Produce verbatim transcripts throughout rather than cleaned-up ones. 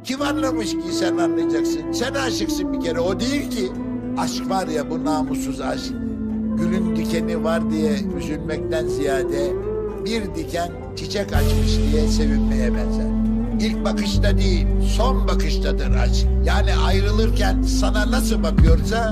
Kim anlamış ki sen anlayacaksın? Sen aşıksın bir kere, o değil ki. Aşk var ya, bu namussuz aşk. Gülün dikeni var diye üzülmekten ziyade bir diken çiçek açmış diye sevinmeye benzer. İlk bakışta değil, son bakıştadır aşk. Yani ayrılırken sana nasıl bakıyorsa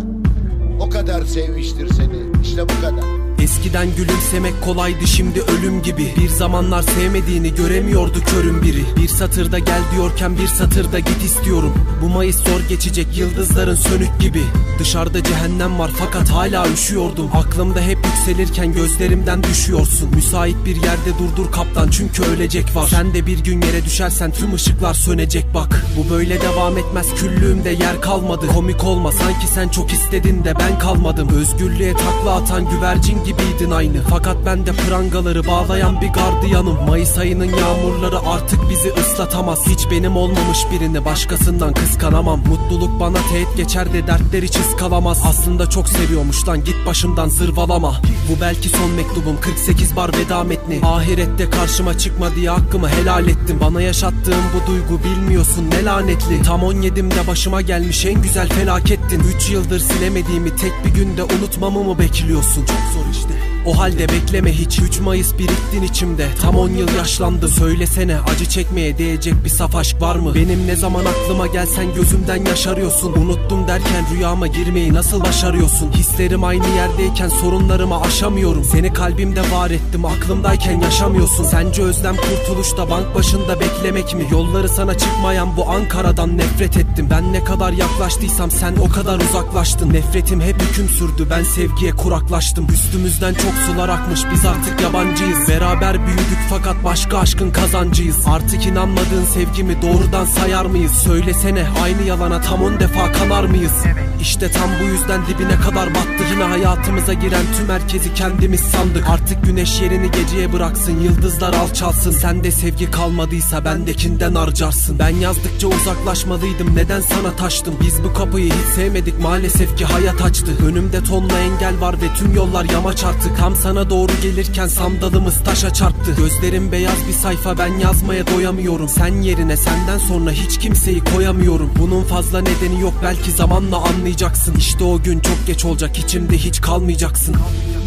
o kadar sevmiştir seni. İşte bu kadar. Eskiden gülümsemek kolaydı, şimdi ölüm gibi. Bir zamanlar sevmediğini göremiyordu körün biri. Bir satırda gel diyorken bir satırda git istiyorum. Bu Mayıs zor geçecek, yıldızların sönük gibi. Dışarıda cehennem var fakat hala üşüyordum. Aklımda hep yükselirken gözlerimden düşüyorsun. Müsait bir yerde durdur kaptan, çünkü ölecek var. Sen de bir gün yere düşersen tüm ışıklar sönecek bak. Bu böyle devam etmez, küllüğümde yer kalmadı. Komik olma, sanki sen çok istedin de ben kalmadım. Özgürlüğe takla atan güvercin gibiydin aynı. Fakat ben de prangaları bağlayan bir gardiyanım. Mayıs ayının yağmurları artık bizi ıslatamaz. Hiç benim olmamış birini başkasından kıskanamam. Mutluluk bana teğet geçer de dertler hiç ıskalamaz. Aslında çok seviyormuş lan, git başımdan zırvalama. Bu belki son mektubum, kırk sekiz bar veda metni. Ahirette karşıma çıkma diye hakkımı helal ettim. Bana yaşattığım bu duygu bilmiyorsun ne lanetli. Tam on yedimde başıma gelmiş en güzel felakettin. Üç yıldır silemediğimi tek bir günde unutmamı mı bekliyorsun? Çok zor işte. O halde bekleme hiç. Üç Mayıs biriktin içimde, tam on yıl yaşlandım. Söylesene, acı çekmeye değecek bir saf aşk var mı? Benim ne zaman aklıma gelsen gözümden yaşarıyorsun. Unuttum derken rüyama girmeyi nasıl başarıyorsun? Hislerim aynı yerdeyken sorunlarımı aşamıyorum. Seni kalbimde var ettim, aklımdayken yaşamıyorsun. Sence özlem kurtuluşta bank başında beklemek mi? Yolları sana çıkmayan bu Ankara'dan nefret ettim. Ben ne kadar yaklaştıysam sen o kadar uzaklaştın. Nefretim hep hüküm sürdü, ben sevgiye kuraklaştım. Üstümüzden çok sular akmış, biz artık yabancıyız. Beraber büyüdük fakat başka aşkın kazancıyız. Artık inanmadığın sevgimi doğrudan sayar mıyız? Söylesene, aynı yalana tam on defa kanar mıyız? İşte tam bu yüzden dibine kadar battık. Yine hayatımıza giren tüm herkesi kendimiz sandık. Artık güneş yerini geceye bıraksın, yıldızlar alçalsın. Sende sevgi kalmadıysa bendekinden harcarsın. Ben yazdıkça uzaklaşmalıydım, neden sana taştım? Biz bu kapıyı hiç sevmedik, maalesef ki hayat açtı. Önümde tonla engel var ve tüm yollar yamaç artık. Tam sana doğru gelirken sandalımız taşa çarptı. Gözlerim beyaz bir sayfa, ben yazmaya doyamıyorum. Sen yerine senden sonra hiç kimseyi koyamıyorum. Bunun fazla nedeni yok, belki zamanla anlayacaksın. İşte o gün çok geç olacak, içimde hiç kalmayacaksın.